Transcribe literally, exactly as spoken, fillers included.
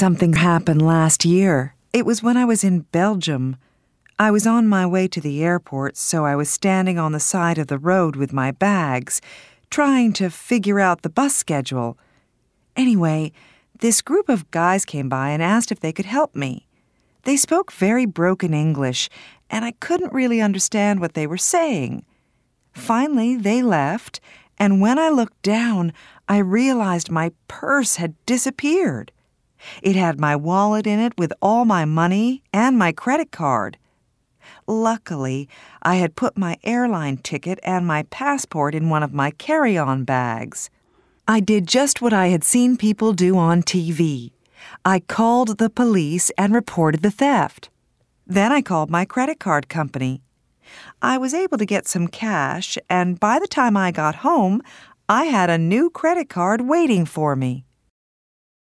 Something happened last year. It was when I was in Belgium. I was on my way to the airport, so I was standing on the side of the road with my bags, trying to figure out the bus schedule. Anyway, this group of guys came by and asked if they could help me. They spoke very broken English, and I couldn't really understand what they were saying. Finally, they left, and when I looked down, I realized my purse had disappeared. It had my wallet in it with all my money and my credit card. Luckily, I had put my airline ticket and my passport in one of my carry-on bags. I did just what I had seen people do on T V. I called the police and reported the theft. Then I called my credit card company. I was able to get some cash, and by the time I got home, I had a new credit card waiting for me.